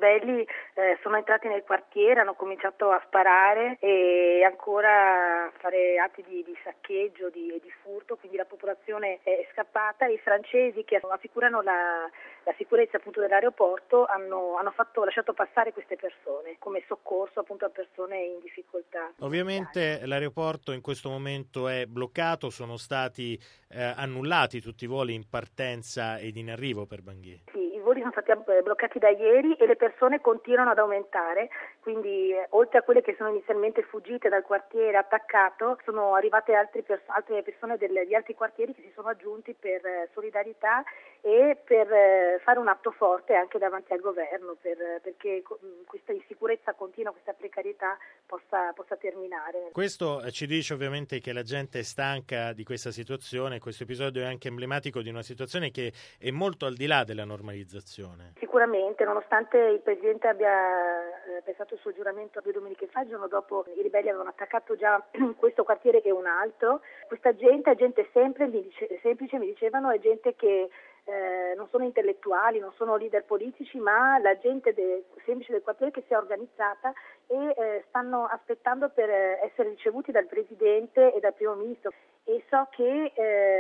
ribelli sono entrati nel quartiere, hanno cominciato a sparare e ancora a fare atti di saccheggio e di furto, quindi la popolazione è scappata e i francesi che assicurano la sicurezza appunto dell'aeroporto hanno lasciato passare queste persone come soccorso appunto a persone in difficoltà. Ovviamente l'aeroporto in questo momento è bloccato, sono stati annullati tutti i voli in partenza ed in arrivo per Bangui. Sì, i voli sono stati bloccati da ieri e le persone continuano ad aumentare, quindi oltre a quelle che sono inizialmente fuggite dal quartiere attaccato, sono arrivate altre persone di altri quartieri che si sono aggiunti per solidarietà e per fare un atto forte anche davanti al governo perché questa insicurezza continua, questa precarietà possa terminare. Questo ci dice ovviamente che la gente è stanca di questa situazione. Questo episodio è anche emblematico di una situazione che è molto al di là della normalizzazione. Sicuramente, nonostante il Presidente abbia pensato il suo giuramento 2 domeniche fa, il giorno dopo i ribelli avevano attaccato già questo quartiere e un altro. Questa gente è gente semplice, mi dicevano, è gente che non sono intellettuali, non sono leader politici, ma la gente semplice del quartiere che si è organizzata e stanno aspettando per essere ricevuti dal Presidente e dal Primo Ministro. E so che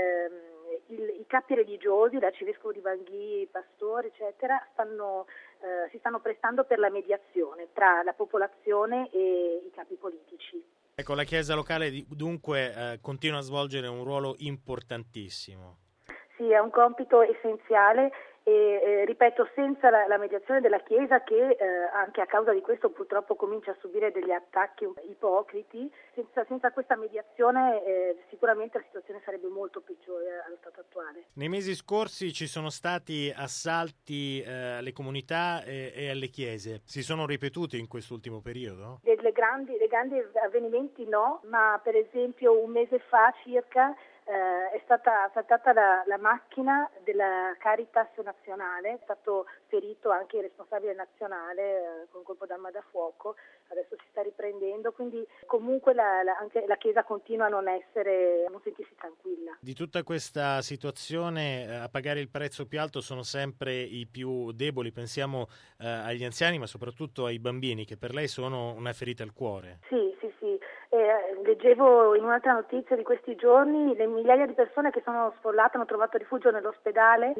i capi religiosi, l'arcivescovo di Bangui, i pastori, eccetera, si stanno prestando per la mediazione tra la popolazione e i capi politici. Ecco, la Chiesa locale dunque continua a svolgere un ruolo importantissimo. Sì, è un compito essenziale e ripeto, senza la mediazione della Chiesa che anche a causa di questo purtroppo comincia a subire degli attacchi ipocriti, senza questa mediazione sicuramente la situazione sarebbe molto peggiore allo stato attuale. Nei mesi scorsi ci sono stati assalti alle comunità e alle chiese. Si sono ripetuti in quest'ultimo periodo? Dei grandi avvenimenti no, ma per esempio un mese fa circa è stata assaltata la macchina della Caritas nazionale, è stato ferito anche il responsabile nazionale con colpo d'arma da fuoco, adesso si sta riprendendo, quindi comunque anche la Chiesa continua a non sentirsi tranquilla. Di tutta questa situazione a pagare il prezzo più alto sono sempre i più deboli, pensiamo agli anziani ma soprattutto ai bambini che per lei sono una ferita al cuore. Sì. Leggevo in un'altra notizia di questi giorni le migliaia di persone che sono sfollate, hanno trovato rifugio nell'ospedale,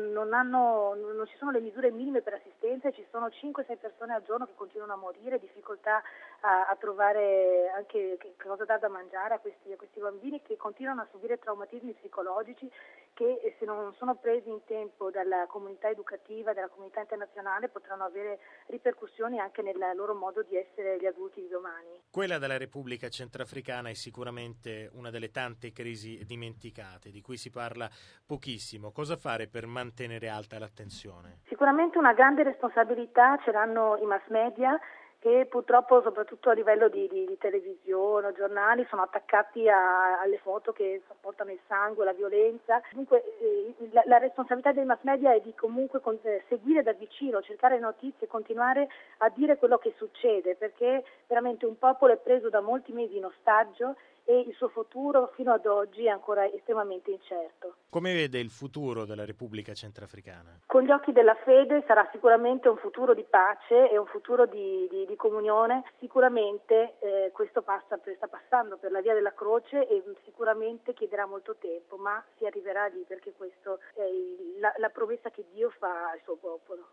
non ci sono le misure minime per assistenza e ci sono 5-6 persone al giorno che continuano a morire, difficoltà a trovare anche che cosa dare da mangiare a questi bambini che continuano a subire traumatismi psicologici che se non sono presi in tempo dalla comunità educativa, dalla comunità internazionale potranno avere ripercussioni anche nel loro modo di essere gli adulti di domani. Quella della Repubblica Centrafricana è sicuramente una delle tante crisi dimenticate, di cui si parla pochissimo. Cosa fare per mantenere alta l'attenzione? Sicuramente una grande responsabilità ce l'hanno i mass media che purtroppo soprattutto a livello di televisione o giornali sono attaccati alle foto che portano il sangue, la violenza. Dunque la responsabilità dei mass media è di comunque seguire da vicino, cercare notizie, continuare a dire quello che succede, perché veramente un popolo è preso da molti mesi in ostaggio e il suo futuro fino ad oggi è ancora estremamente incerto. Come vede il futuro della Repubblica Centrafricana? Con gli occhi della fede sarà sicuramente un futuro di pace e un futuro di comunione. Sicuramente questo sta passando per la via della croce e sicuramente chiederà molto tempo, ma si arriverà lì perché questo è la promessa che Dio fa al suo popolo.